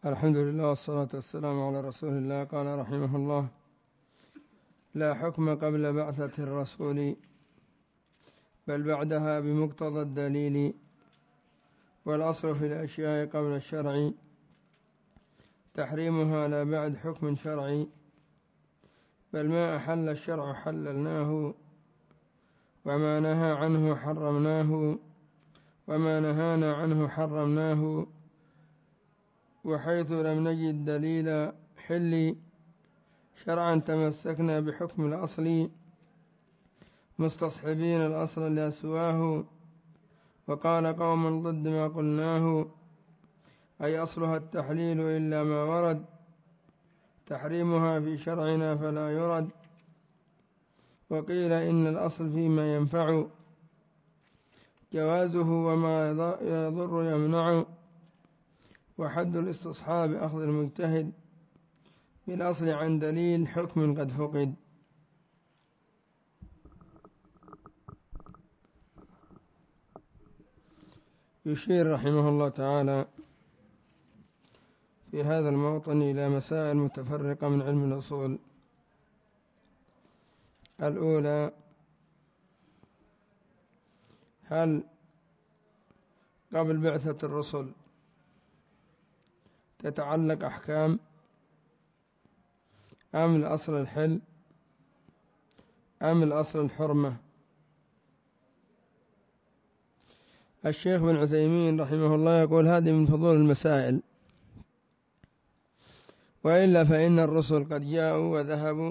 الحمد لله والصلاة والسلام على رسول الله. قال رحمه الله: لا حكم قبل بعثة الرسول بل بعدها بمقتضى الدليل، والأصل في الأشياء قبل الشرع تحريمها لا بعد حكم شرعي، بل ما أحل الشرع حللناه، وما نهى عنه حرمناه، وما نهانا عنه حرمناه. وحيث لم نجد دليل حل شرعا تمسكنا بحكم الأصل، مستصحبين الأصل لأسواه. وقال قوم ضد ما قلناه، أي أصلها التحليل إلا ما ورد، تحريمها في شرعنا فلا يرد. وقيل إن الأصل فيما ينفع جوازه، وما يضر يمنع. وحد الاستصحاب أخذ المجتهد بالأصل عن دليل حكم قد فقد. يشير رحمه الله تعالى في هذا الموطن إلى مسائل متفرقة من علم الأصول. الأولى: هل قبل بعثة الرسل تتعلق أحكام، أم الأصل الحل، أم الأصل الحرمة؟ الشيخ بن عثيمين رحمه الله يقول: هذه من فضول المسائل، وإلا فإن الرسل قد جاءوا وذهبوا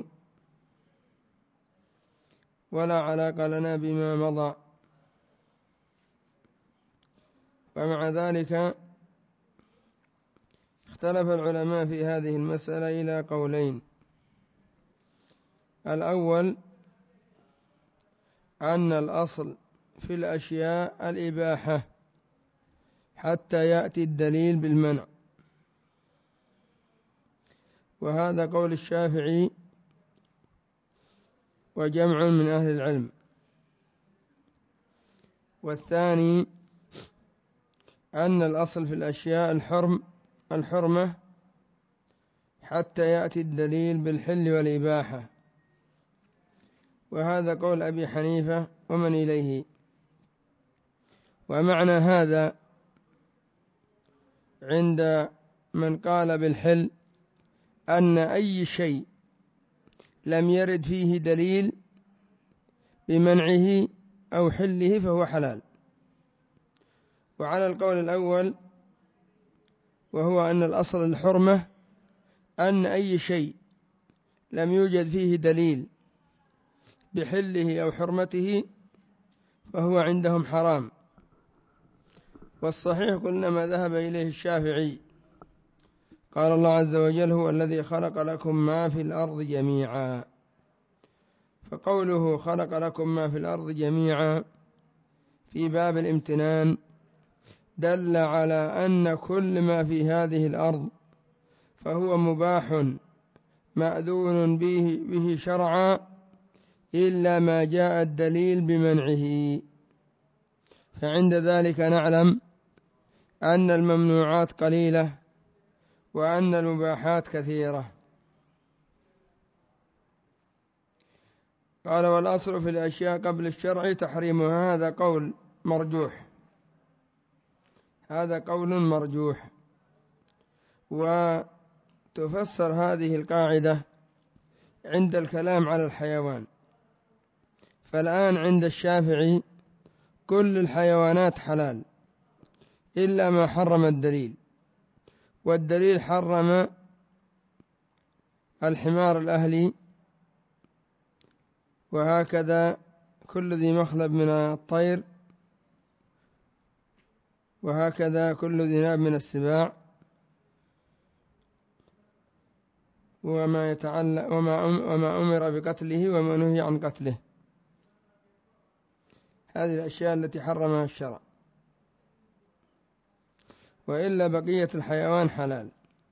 ولا علاقة لنا بما مضى. ومع ذلك اختلف العلماء في هذه المسألة إلى قولين: الأول أن الأصل في الأشياء الإباحة حتى يأتي الدليل بالمنع، وهذا قول الشافعي وجمع من أهل العلم. والثاني أن الأصل في الأشياء الحرمة حتى يأتي الدليل بالحل والإباحة، وهذا قول أبي حنيفة ومن إليه. ومعنى هذا عند من قال بالحل أن أي شيء لم يرد فيه دليل بمنعه أو حله فهو حلال. وعلى القول الأول، وهو أن الأصل الحرمة، أن أي شيء لم يوجد فيه دليل بحله أو حرمته فهو عندهم حرام. والصحيح قلنا ما ذهب إليه الشافعي. قال الله عز وجل: هو الذي خلق لكم ما في الأرض جميعا. فقوله خلق لكم ما في الأرض جميعا في باب الامتنان دل على أن كل ما في هذه الأرض فهو مباح مأذون به شرعا، إلا ما جاء الدليل بمنعه. فعند ذلك نعلم أن الممنوعات قليلة وأن المباحات كثيرة. قال: والأصل في الأشياء قبل الشرع تحريمها. هذا قول مرجوح، هذا قول مرجوح. وتفسر هذه القاعدة عند الكلام على الحيوان. فالآن عند الشافعي كل الحيوانات حلال إلا ما حرم الدليل، والدليل حرم الحمار الأهلي، وهكذا كل ذي مخلب من الطير، وهكذا كل ذي ناب من السباع، وما أمر بقتله وما نهي عن قتله. هذه الأشياء التي حرمها الشرع، وإلا بقية الحيوان حلال.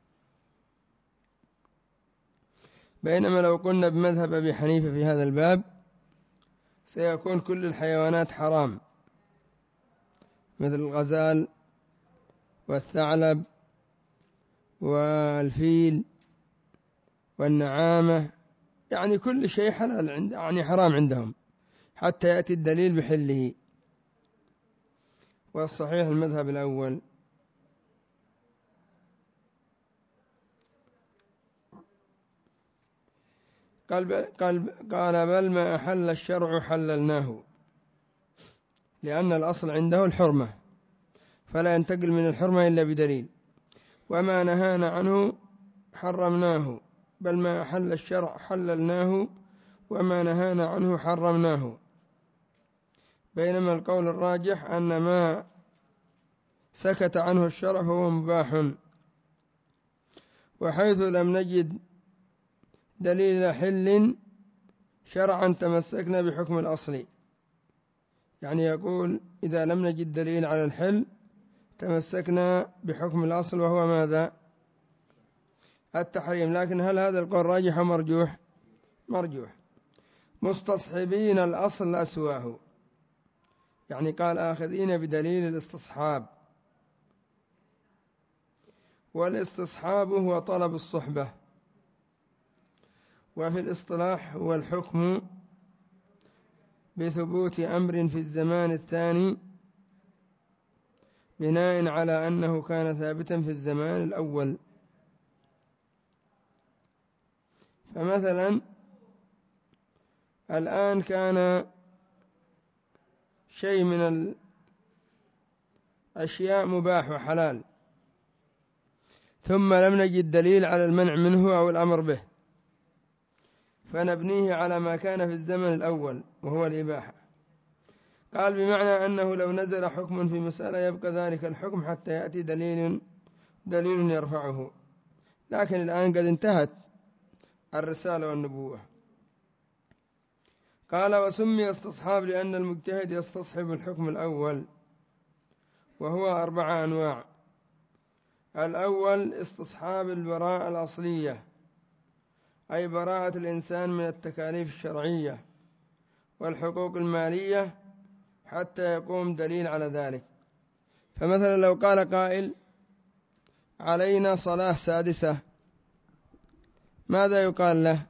بينما لو قلنا بمذهب أبي حنيفة في هذا الباب سيكون كل الحيوانات حرام، مثل الغزال والثعلب والفيل والنعامة، يعني كل شيء حلال يعني حرام عندهم حتى يأتي الدليل بحله. والصحيح المذهب الأول. قال بل ما أحل الشرع حللناه، لأن الأصل عنده الحرمة فلا ينتقل من الحرمة إلا بدليل، وما نهانا عنه حرمناه، بل ما أحل الشرع حللناه وما نهانا عنه حرمناه. بينما القول الراجح أن ما سكت عنه الشرع فهو مباح، وحيث لم نجد دليل حل شرعا تمسكنا بحكم الأصل. يعني يقول إذا لم نجد دليل على الحل تمسكنا بحكم الأصل، وهو ماذا؟ التحريم. لكن هل هذا القول راجح أو مرجوح؟ مرجوح. مستصحبين الأصل أسواه، يعني قال آخذين بدليل الاستصحاب، والاستصحاب هو طلب الصحبة، وفي الاصطلاح هو الحكم بثبوت أمر في الزمان الثاني بناء على أنه كان ثابتا في الزمان الأول. فمثلا الآن كان شيء من الأشياء مباح وحلال، ثم لم نجد دليل على المنع منه أو الأمر به، فنبنيه على ما كان في الزمن الأول وهو الإباحة. قال بمعنى أنه لو نزل حكم في مسألة يبقى ذلك الحكم حتى يأتي دليل يرفعه، لكن الآن قد انتهت الرسالة والنبوة. قال وسمي استصحاب لأن المجتهد يستصحب الحكم الأول، وهو 4 أنواع. الأول استصحاب البراءة الأصلية، أي براءة الإنسان من التكاليف الشرعية والحقوق المالية حتى يقوم دليل على ذلك. فمثلا لو قال قائل علينا صلاة سادسة، ماذا يقال له؟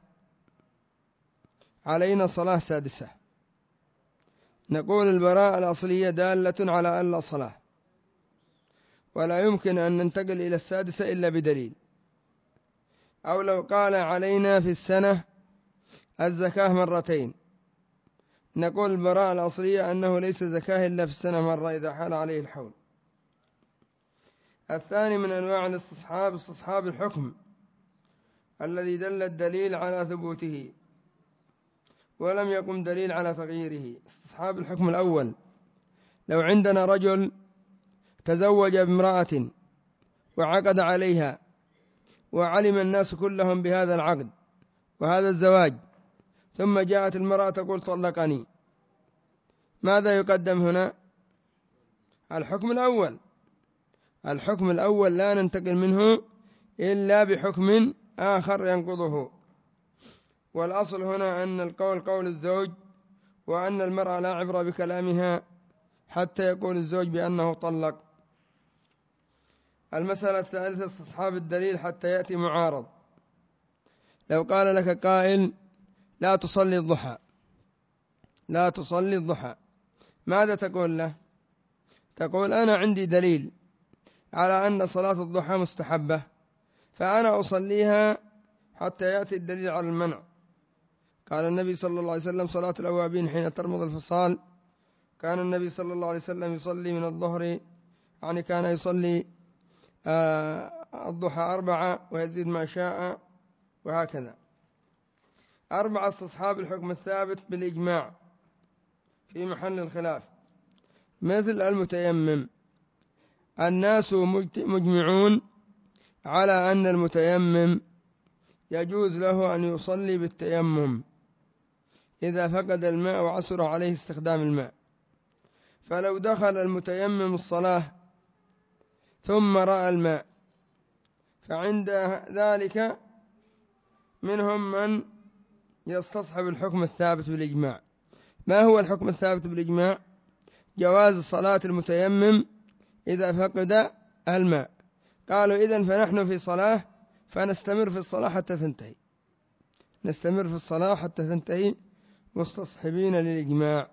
علينا صلاة سادسة، نقول البراءة الأصلية دالة على أن لا صلاة، ولا يمكن أن ننتقل إلى السادسة إلا بدليل. أو لو قال علينا في السنة الزكاة 2 مرات، نقول البراءة الأصلية أنه ليس زكاة إلا في السنة مرة إذا حال عليه الحول. الثاني من أنواع الاستصحاب استصحاب الحكم الذي دل الدليل على ثبوته ولم يقم دليل على تغييره. استصحاب الحكم الأول، لو عندنا رجل تزوج بامرأة وعقد عليها وعلم الناس كلهم بهذا العقد وهذا الزواج، ثم جاءت المرأة تقول طلقني، ماذا يقدم هنا؟ الحكم الأول. الحكم الأول لا ننتقل منه إلا بحكم آخر ينقضه. والأصل هنا أن القول قول الزوج، وأن المرأة لا عبرة بكلامها حتى يقول الزوج بأنه طلق. المسألة الثالثة استصحاب الدليل حتى يأتي معارض. لو قال لك قائل لا تصلي الضحى، لا تصلي الضحى، ماذا تقول له؟ تقول أنا عندي دليل على أن صلاة الضحى مستحبة، فأنا أصليها حتى يأتي الدليل على المنع. قال النبي صلى الله عليه وسلم صلاة الأوابين حين ترمض الفصال، كان النبي صلى الله عليه وسلم يصلي من الظهر، يعني كان يصلي الضحى 4 ويزيد ما شاء، وهكذا. 4 استصحاب الحكم الثابت بالإجماع في محل الخلاف، مثل المتيمم. الناس مجمعون على أن المتيمم يجوز له أن يصلي بالتيمم إذا فقد الماء وعسر عليه استخدام الماء. فلو دخل المتيمم الصلاة ثم رأى الماء، فعند ذلك منهم من يستصحب الحكم الثابت بالإجماع. ما هو الحكم الثابت بالإجماع؟ جواز صلاة المتيمم إذا فقد الماء. قالوا إذن فنحن في صلاة فنستمر في الصلاة حتى تنتهي، نستمر في الصلاة حتى تنتهي مستصحبين للإجماع.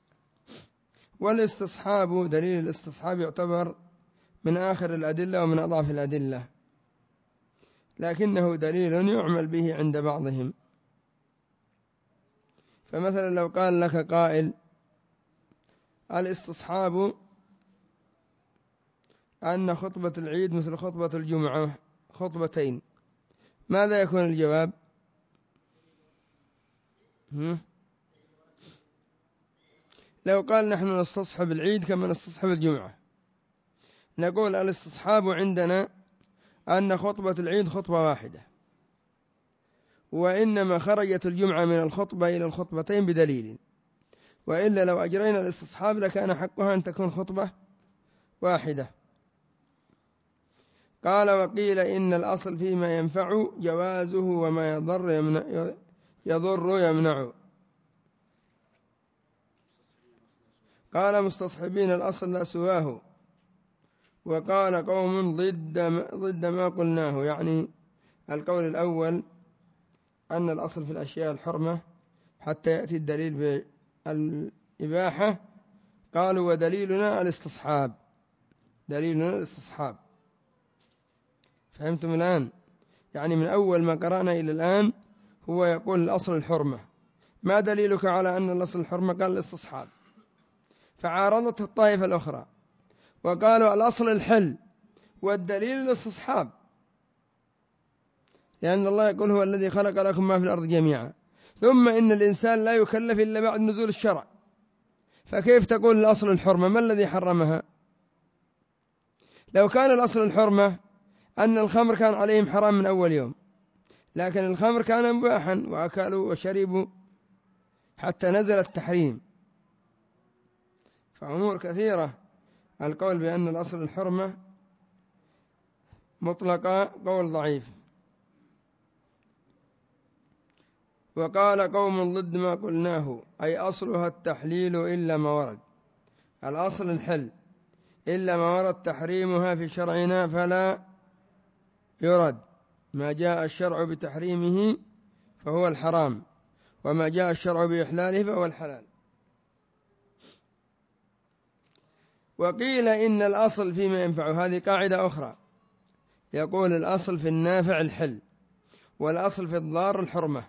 والاستصحاب دليل الاستصحاب يعتبر من آخر الأدلة ومن أضعف الأدلة، لكنه دليل يعمل به عند بعضهم. فمثلا لو قال لك قائل الاستصحاب أن خطبة العيد مثل خطبة الجمعة خطبتين، ماذا يكون الجواب؟ لو قال نحن نستصحب العيد كما نستصحب الجمعة، نقول الاستصحاب عندنا أن خطبة العيد خطبة واحدة، وإنما خرجت الجمعة من الخطبة إلى الخطبتين بدليل، وإلا لو أجرينا الاستصحاب لكان حقها أن تكون خطبة واحدة. قال وقيل إن الأصل فيما ينفع جوازه وما يضر يمنع. قال مستصحبين الأصل لا سواه. وقال قوم ضد ما قلناه، يعني القول الأول أن الأصل في الأشياء الحرمة حتى يأتي الدليل بالإباحة، قالوا ودليلنا الاستصحاب، دليلنا الاستصحاب. فهمتم الآن؟ يعني من أول ما قرأنا إلى الآن هو يقول الأصل الحرمة، ما دليلك على أن الأصل الحرمة؟ قال الاستصحاب. فعارضته الطائفة الأخرى وقالوا الأصل الحل والدليل الاستصحاب، لأن الله يقول هو الذي خلق لكم ما في الأرض جميعا، ثم إن الإنسان لا يكلف إلا بعد نزول الشرع، فكيف تقول الأصل الحرمة؟ ما الذي حرمها؟ لو كان الأصل الحرمة أن الخمر كان عليهم حرام من أول يوم، لكن الخمر كان مباحا وأكلوا وشربوا حتى نزل التحريم. فأمور كثيرة. القول بأن الأصل الحرمة مطلقة قول ضعيف. وقال قوم ضد ما قلناه، أي أصلها التحليل إلا ما ورد، الأصل الحل إلا ما ورد تحريمها في شرعنا فلا يرد، ما جاء الشرع بتحريمه فهو الحرام، وما جاء الشرع بإحلاله فهو الحلال. وقيل إن الأصل فيما ينفع، هذه قاعدة أخرى، يقول الأصل في النافع الحل والأصل في الضار الحرمة.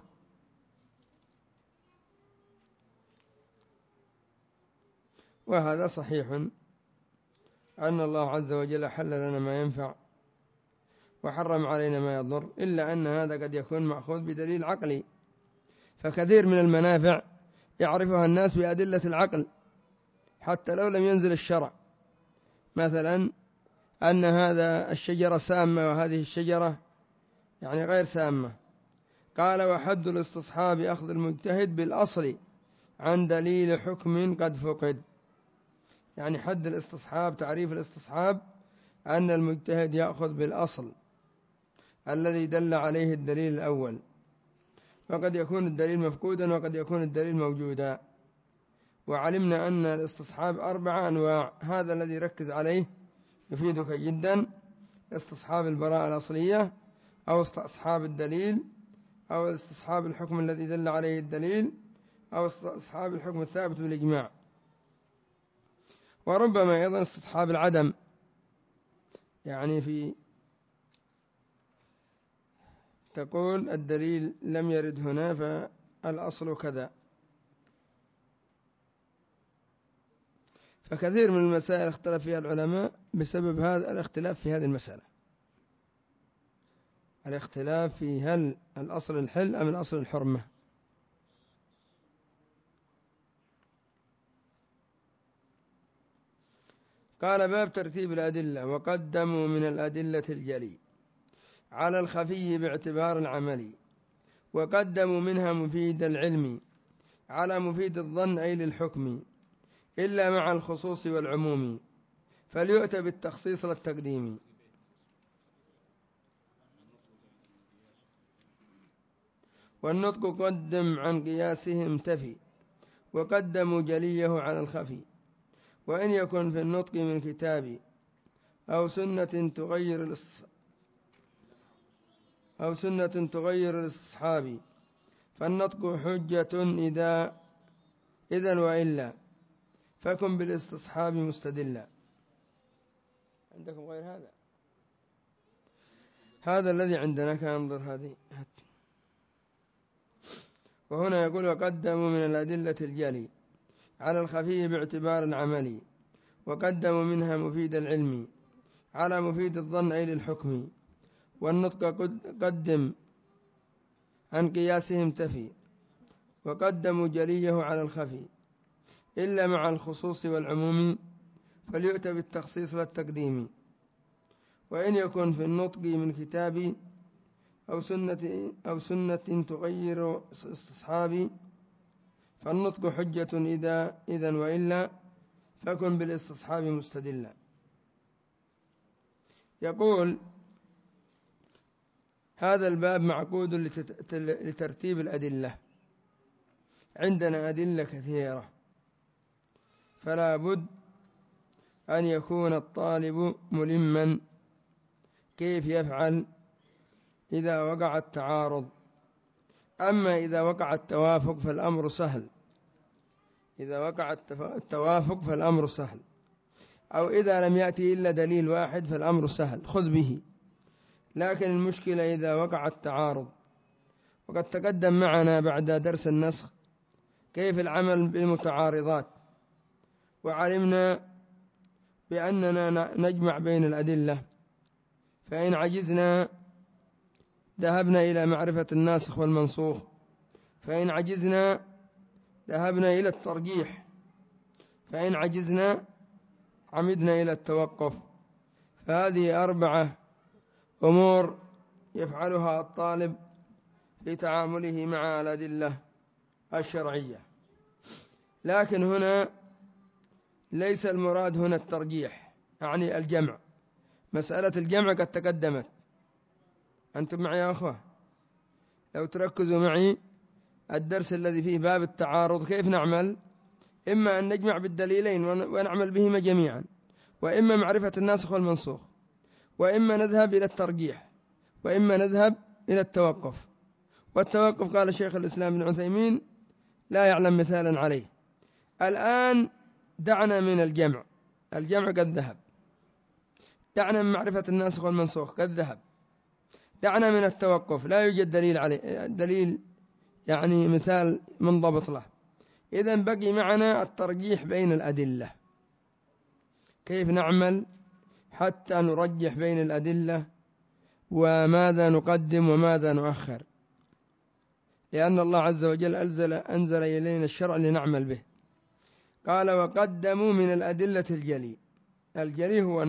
وهذا صحيح أن الله عز وجل حل لنا ما ينفع وحرم علينا ما يضر، إلا أن هذا قد يكون مأخوذ بدليل عقلي، فكثير من المنافع يعرفها الناس بأدلة العقل حتى لو لم ينزل الشرع، مثلا أن هذا الشجرة سامة وهذه الشجرة يعني غير سامة. قال وحد الاستصحاب أخذ المجتهد بالأصل عن دليل حكم قد فقد، يعني حد الاستصحاب، تعريف الاستصحاب أن المجتهد يأخذ بالأصل الذي دل عليه الدليل الأول، وقد يكون الدليل مفقودا وقد يكون الدليل موجودا. وعلمنا أن الاستصحاب 4 أنواع، هذا الذي ركز عليه يفيدك جدا: استصحاب البراءة الأصلية، أو استصحاب الدليل، أو استصحاب الحكم الذي دل عليه الدليل، أو استصحاب الحكم الثابت بالإجماع. وربما أيضا استصحاب العدم، يعني في تقول الدليل لم يرد هنا فالأصل كذا. فكثير من المسائل اختلف فيها العلماء بسبب هذا الاختلاف في هذه المسألة، الاختلاف في هل الأصل الحل أم الأصل الحرمة. قال باب ترتيب الأدلة. وقدموا من الأدلة الجلي على الخفي باعتبار العمل، وقدموا منها مفيد العلم على مفيد الظن أي للحكم، إلا مع الخصوص والعموم، فليؤتى بالتخصيص للتقديم. والنطق قدم عن قياسهم تفي، وقدموا جليه على الخفي، وإن يكن في النطق من كتاب أو سنة تغير الاستصحاب، فالنطق حجة إذا وإلا، فكن بالاستصحاب مستدلا. عندكم غير هذا الذي عندنا كان انظر هذه. وهنا يقول وقدموا من الأدلة الجلي على الخفي باعتبار العمل، وقدموا منها مفيد العلم على مفيد الظن أي للحكم، والنطق قدم عن قياسهم تفي، وقدموا جليه على الخفي إلا مع الخصوص والعموم، فليؤتى بالتخصيص والتقديم. وإن يكن في النطق من كتاب أو سنة تغير استصحابي، فالنطق حجة إذا وإلا، فكن بالاستصحاب مستدلا. يقول هذا الباب معقود لترتيب الأدلة. عندنا أدلة كثيرة، فلا بد أن يكون الطالب ملما كيف يفعل إذا وقع التعارض. أما إذا وقع التوافق فالأمر سهل، أو إذا لم يأتي إلا دليل واحد فالأمر سهل، خذ به. لكن المشكلة إذا وقع التعارض، وقد تقدم معنا بعد درس النسخ كيف العمل بالمتعارضات، وعلمنا بأننا نجمع بين الأدلة، فإن عجزنا ذهبنا إلى معرفة الناسخ والمنسوخ، فإن عجزنا ذهبنا إلى الترجيح، فإن عجزنا عمدنا إلى التوقف. فهذه 4 أمور يفعلها الطالب في تعامله مع الأدلة الشرعية. لكن هنا ليس المراد هنا الترجيح، يعني الجمع. مسألة الجمع قد تقدمت، أنتم معي يا أخوة؟ لو تركزوا معي الدرس الذي فيه باب التعارض كيف نعمل؟ إما أن نجمع بالدليلين ونعمل بهما جميعا، وإما معرفة الناسخ والمنسوخ، وإما نذهب إلى الترجيح، وإما نذهب إلى التوقف. والتوقف قال شيخ الإسلام ابن عثيمين لا يعلم مثالا عليه. الآن دعنا من الجمع قد ذهب، دعنا من معرفة الناسخ والمنسوخ قد ذهب، دعنا من التوقف لا يوجد دليل عليه، دليل يعني مثال منضبط له. إذن بقي معنا الترجيح بين الأدلة. كيف نعمل حتى نرجح بين الأدلة، وماذا نقدم وماذا نؤخر؟ لأن الله عز وجل أنزل إلينا الشرع لنعمل به. قال وقدموا من الأدلة الجلي هو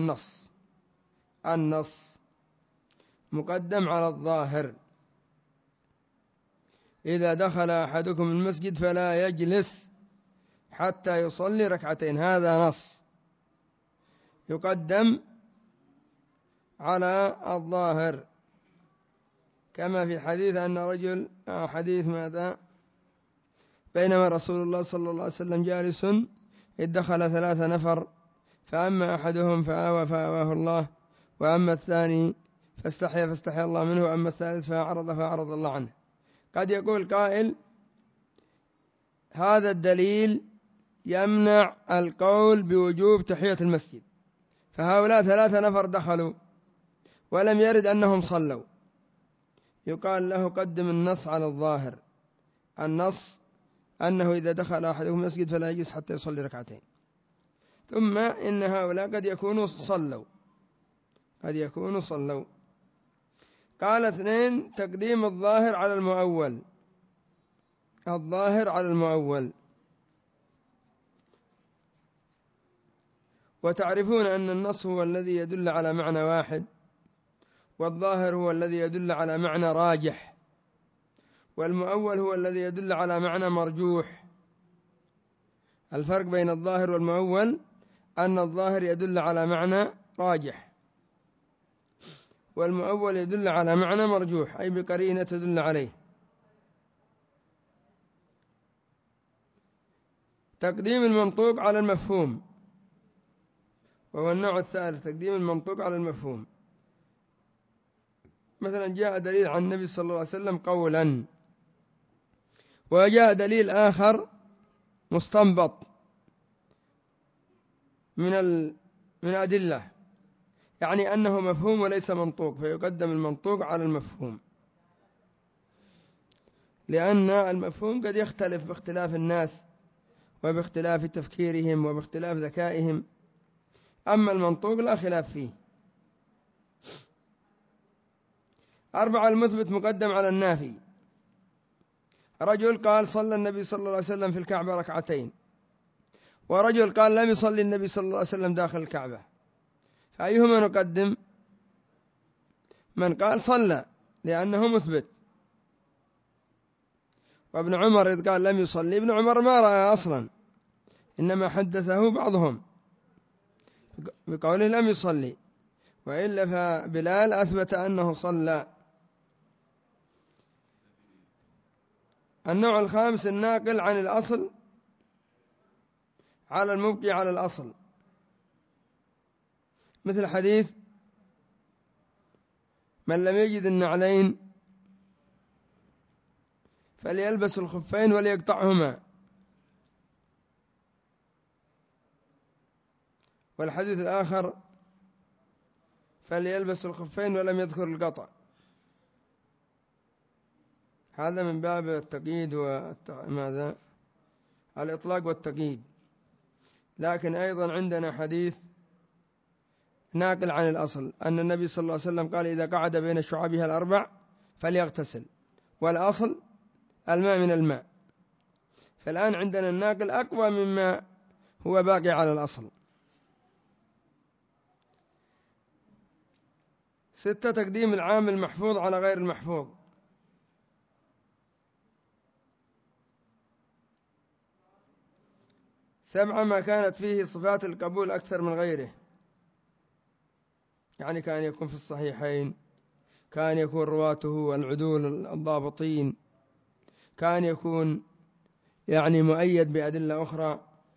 النص مقدم على الظاهر. إذا دخل أحدكم المسجد فلا يجلس حتى يصلي 2 هذا نص يقدم على الظاهر، كما في الحديث أن رجل حديث ماذا؟ بينما رسول الله صلى الله عليه وسلم جالس إذ دخل 3 نفر، فأما أحدهم فآواه الله، وأما الثاني فاستحيا الله منه، وأما الثالث فأعرض الله عنه. قد يقول قائل هذا الدليل يمنع القول بوجوب تحية المسجد، فهؤلاء 3 نفر دخلوا ولم يرد أنهم صلوا. يقال له قدم النص على الظاهر. النص أنه إذا دخل أحدهم المسجد فلا يجلس حتى يصلي 2. ثم إن هؤلاء قد يكونوا صلوا. قال 2 تقديم الظاهر على المؤول. وتعرفون أن النص هو الذي يدل على معنى واحد، والظاهر هو الذي يدل على معنى راجح، والمؤول هو الذي يدل على معنى مرجوح. الفرق بين الظاهر والمؤول أن الظاهر يدل على معنى راجح، والمؤول يدل على معنى مرجوح، أي بقرينة تدل عليه. تقديم المنطوق على المفهوم، وهو النوع الثالث تقديم المنطوق على المفهوم. مثلا جاء دليل عن النبي صلى الله عليه وسلم قولا، وجاء دليل آخر مستنبط من أدلة، يعني أنه مفهوم وليس منطوق، فيقدم المنطوق على المفهوم، لأن المفهوم قد يختلف باختلاف الناس وباختلاف تفكيرهم وباختلاف ذكائهم، أما المنطوق لا خلاف فيه. 4 المثبت مقدم على النافي. رجل قال صلى النبي صلى الله عليه وسلم في الكعبة ركعتين، ورجل قال لم يصلي النبي صلى الله عليه وسلم داخل الكعبة، فأيهما نقدم؟ من قال صلى لأنه مثبت. وابن عمر إذ قال لم يصلي، ابن عمر ما رأى أصلا، إنما حدثه بعضهم بقوله لم يصلي، وإلا فبلال أثبت أنه صلى. النوع الخامس الناقل عن الأصل على المبقي على الأصل، مثل حديث من لم يجد النعلين فليلبس الخفين وليقطعهما، والحديث الآخر فليلبس الخفين ولم يذكر القطع. هذا من باب التقييد وماذا الإطلاق والتقييد. لكن أيضا عندنا حديث ناقل عن الأصل أن النبي صلى الله عليه وسلم قال إذا قعد بين شعابها الأربع فليغتسل، والأصل الماء من الماء. فالآن عندنا الناقل أقوى مما هو باقي على الأصل. 6 تقديم العام المحفوظ على غير المحفوظ. 7 ما كانت فيه صفات القبول أكثر من غيره، يعني كان يكون في الصحيحين، كان يكون رواته العدول الضابطين، كان يكون يعني مؤيد بأدلة أخرى.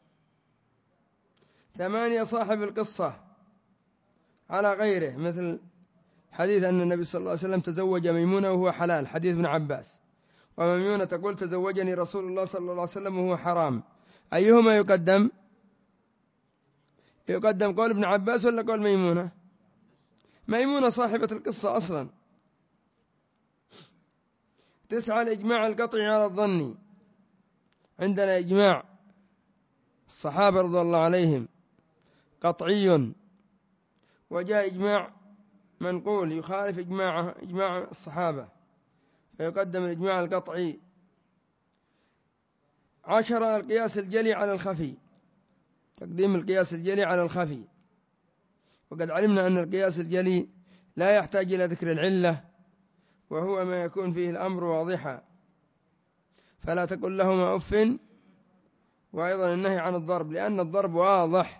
8 صاحب القصة على غيره، مثل حديث أن النبي صلى الله عليه وسلم تزوج ميمونة وهو حلال، حديث ابن عباس، وميمونة تقول تزوجني رسول الله صلى الله عليه وسلم وهو حرام. أيهما يقدم؟ يقدم قول ابن عباس ولا قول ميمونة؟ ميمونة صاحبة القصة أصلا. 9 الإجماع القطعي على الظن. عندنا إجماع الصحابة رضي الله عليهم قطعي، وجاء إجماع منقول يخالف إجماع الصحابة، فيقدم الإجماع القطعي. 10 القياس الجلي على الخفي، تقديم القياس الجلي على الخفي، وقد علمنا أن القياس الجلي لا يحتاج إلى ذكر العلة، وهو ما يكون فيه الأمر واضحا، فلا تقل لهما أف، وأيضا النهي عن الضرب لأن الضرب واضح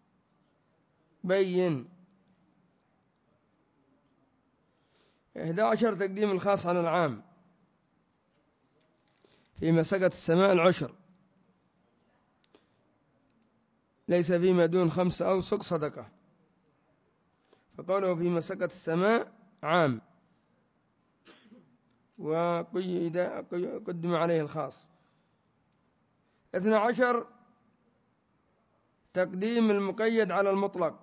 بين. 11 تقديم الخاص على العام، فيما سقط السماء العشر، ليس فيما دون 5 أوسق صدقة، فقوله فيما سقط السماء عام، وقدم عليه الخاص. 12 تقديم المقيد على المطلق.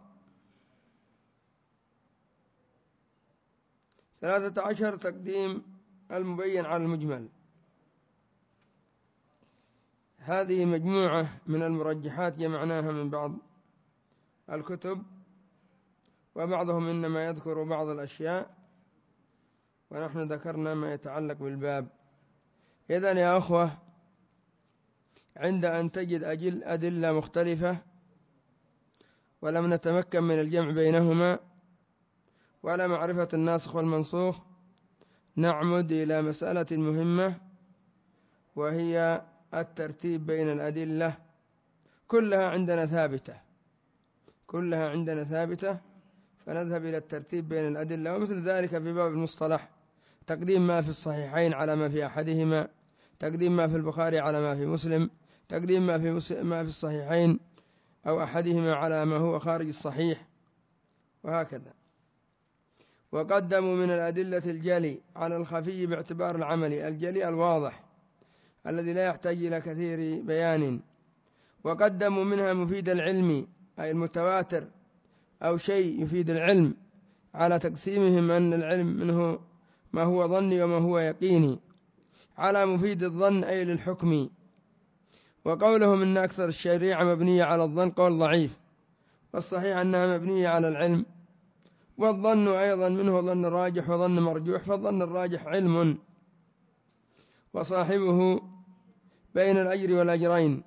13 تقديم المبين على المجمل. هذه مجموعة من المرجحات جمعناها من بعض الكتب، وبعضهم إنما يذكر بعض الأشياء، ونحن ذكرنا ما يتعلق بالباب. إذن يا أخوة، عند أن تجد أدلة مختلفة ولم نتمكن من الجمع بينهما ولا معرفة الناسخ والمنسوخ، نعمد إلى مسألة مهمة، وهي الترتيب بين الأدلة. كلها عندنا ثابتة، فنذهب إلى الترتيب بين الأدلة. ومثل ذلك في باب المصطلح، تقديم ما في الصحيحين على ما في أحدهما، تقديم ما في البخاري على ما في مسلم، تقديم ما في الصحيحين أو أحدهما على ما هو خارج الصحيح، وهكذا. وقدموا من الأدلة الجلي على الخفي باعتبار العملي، الجلي الواضح الذي لا يحتاج إلى كثير بيان. وقدموا منها مفيد العلم أي المتواتر أو شيء يفيد العلم، على تقسيمهم أن العلم منه ما هو ظني وما هو يقيني، على مفيد الظن أي للحكم. وقولهم إن أكثر الشريعة مبنية على الظن قول ضعيف، والصحيح أنها مبنية على العلم. والظن أيضا منه ظن راجح وظن مرجوح، فالظن الراجح علم وصاحبه بين الأجر والأجرين،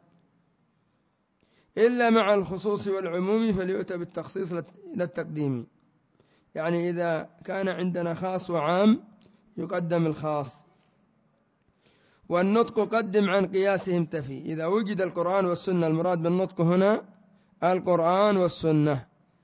إلا مع الخصوص والعموم فليؤتى بالتخصيص إلى التقديم. يعني إذا كان عندنا خاص وعام يقدم الخاص. والنطق قدم عن قياسهم تفي، إذا وجد القرآن والسنة، المراد بالنطق هنا القرآن والسنة،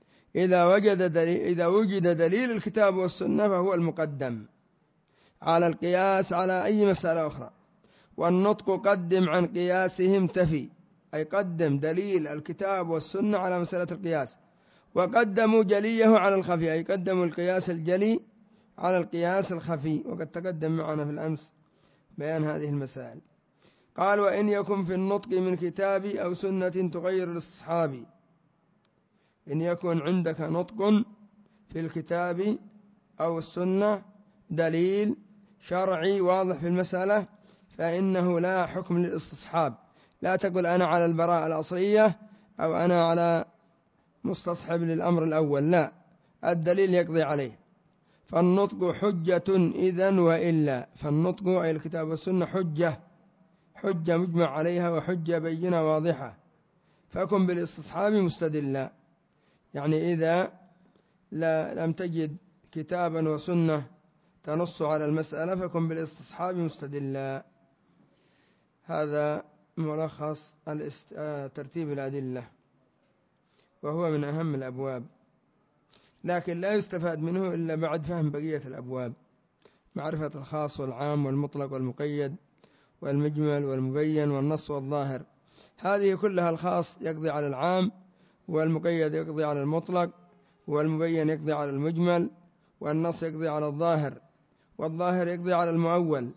إذا وجد دليل الكتاب والسنة فهو المقدم على القياس على أي مسألة أخرى. والنطق قدم عن قياسهم تفي، أي قدم دليل الكتاب والسنة على مسألة القياس. وقدموا جليه على الخفي، أي قدموا القياس الجلي على القياس الخفي، وقد تقدم معنا في الأمس بيان هذه المسائل. قال: وإن يكن في النطق من كتاب أو سنة تغير الاستصحاب. إن يكن عندك نطق في الكتاب أو السنة دليل شرعي واضح في المسألة، فإنه لا حكم للاستصحاب. لا تقل أنا على البراءة الأصلية أو أنا على مستصحب للأمر الأول، لا، الدليل يقضي عليه. فالنطق حجة إذن وإلا، فالنطق أي الكتاب والسنة حجة مجمع عليها وحجة بينة واضحة، فكن بالاستصحاب مستدلا. يعني إذا لم تجد كتابا وسنة تنص على المسألة فكن بالاستصحاب مستدلا. هذا ملخص ترتيب الأدلة، وهو من أهم الأبواب، لكن لا يستفاد منه إلا بعد فهم بقية الأبواب، معرفة الخاص والعام والمطلق والمقيد والمجمل والمبين والنص والظاهر. هذه كلها الخاص يقضي على العام، والمقيد يقضي على المطلق، والمبين يقضي على المجمل، والنص يقضي على الظاهر، والظاهر يقضي على المؤول.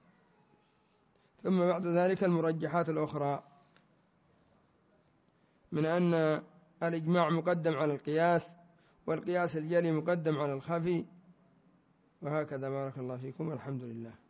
ثم بعد ذلك المرجحات الأخرى، من أن الإجماع مقدم على القياس، والقياس الجلي مقدم على الخفي، وهكذا. بارك الله فيكم، والحمد لله.